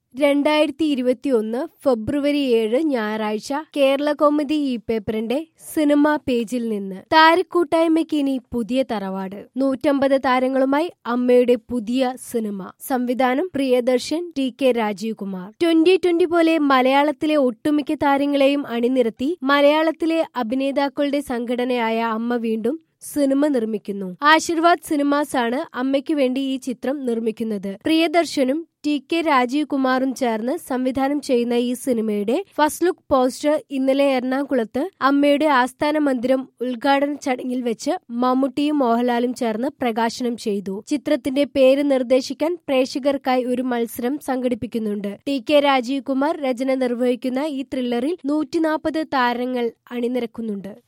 2021 ഫെബ്രുവരി 7 ഞായറാഴ്ച കേരളകൗമുദി ഈ പേപ്പറിന്റെ സിനിമാ പേജിൽ നിന്ന്. താരക്കൂട്ടായ്മയ്ക്ക് ഇനി പുതിയ തറവാട്. 150 താരങ്ങളുമായി അമ്മയുടെ പുതിയ സിനിമ. സംവിധാനം പ്രിയദർശൻ, TK രാജീവ് കുമാർ. 2020 പോലെ മലയാളത്തിലെ ഒട്ടുമിക്ക താരങ്ങളെയും അണിനിരത്തി മലയാളത്തിലെ അഭിനേതാക്കളുടെ സംഘടനയായ അമ്മ വീണ്ടും സിനിമ നിർമ്മിക്കുന്നു. ആശീർവാദ് സിനിമാസ് ആണ് അമ്മയ്ക്ക് വേണ്ടി ഈ ചിത്രം നിർമ്മിക്കുന്നത്. പ്രിയദർശനും TK രാജീവ് കുമാറും ചേർന്ന് സംവിധാനം ചെയ്യുന്ന ഈ സിനിമയുടെ ഫസ്റ്റ് ലുക്ക് പോസ്റ്റർ ഇന്നലെ എറണാകുളത്ത് അമ്മയുടെ ആസ്ഥാന മന്ദിരം ഉദ്ഘാടന ചടങ്ങിൽ വെച്ച് മമ്മൂട്ടിയും മോഹൻലാലും ചേർന്ന് പ്രകാശനം ചെയ്തു. ചിത്രത്തിന്റെ പേര് നിർദ്ദേശിക്കാൻ പ്രേക്ഷകർക്കായി ഒരു മത്സരം സംഘടിപ്പിക്കുന്നുണ്ട്. TK രാജീവ് കുമാർ രചന നിർവഹിക്കുന്ന ഈ ത്രില്ലറിൽ 140 താരങ്ങൾ അണിനിരക്കുന്നുണ്ട്.